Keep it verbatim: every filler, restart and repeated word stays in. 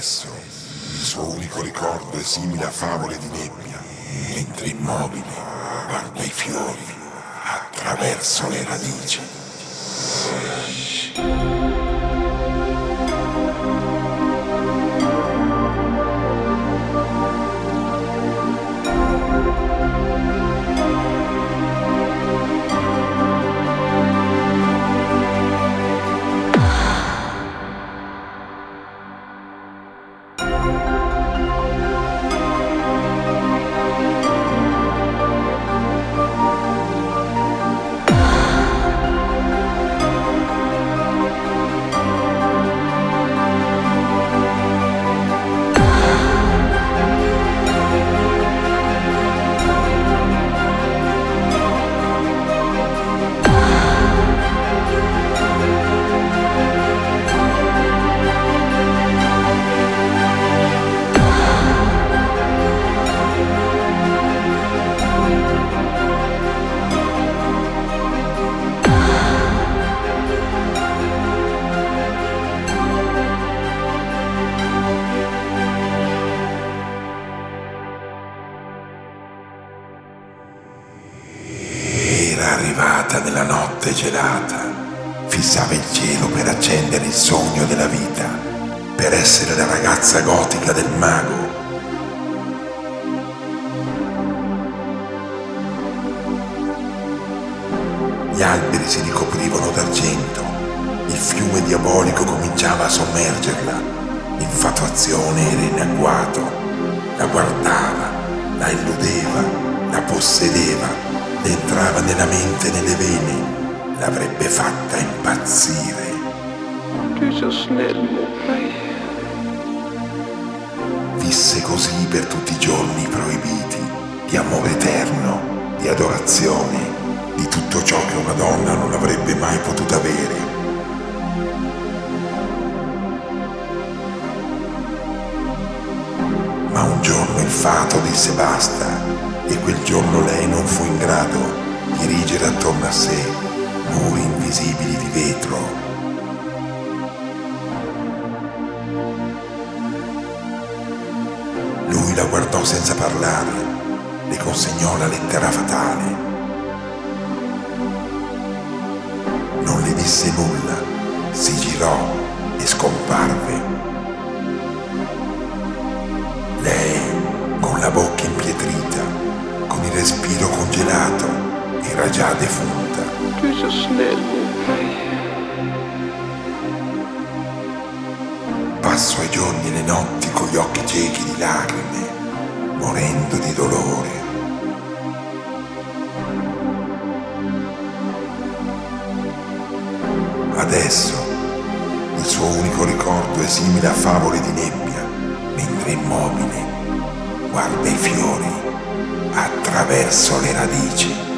Adesso il suo unico ricordo è simile a favole di nebbia, mentre immobile guarda i fiori attraverso le radici. Era arrivata nella notte gelata, fissava il cielo per accendere il sogno della vita, per essere la ragazza gotica del mago. Gli alberi si ricoprivano d'argento, il fiume diabolico cominciava a sommergerla, l'infatuazione era in agguato, la guardava, la illudeva, la possedeva, le entrava nella mente e nelle vene, l'avrebbe fatta impazzire. Visse così per tutti i giorni proibiti, di amore eterno, di adorazione, di tutto ciò che una donna non avrebbe mai potuto avere. Ma un giorno il fato disse basta, e quel giorno lei non fu in grado di erigere attorno a sé muri invisibili di vetro. Lui la guardò senza parlare, le consegnò la lettera fatale. Non le disse nulla, si girò e scomparve. Lei, con la bocca impietrita, con il respiro congelato, era già defunta. Passo ai giorni e le notti con gli occhi ciechi di lacrime, morendo di dolore. Adesso il suo unico ricordo è simile a favole di nebbia, mentre immobile guarda i fiori attraverso le radici.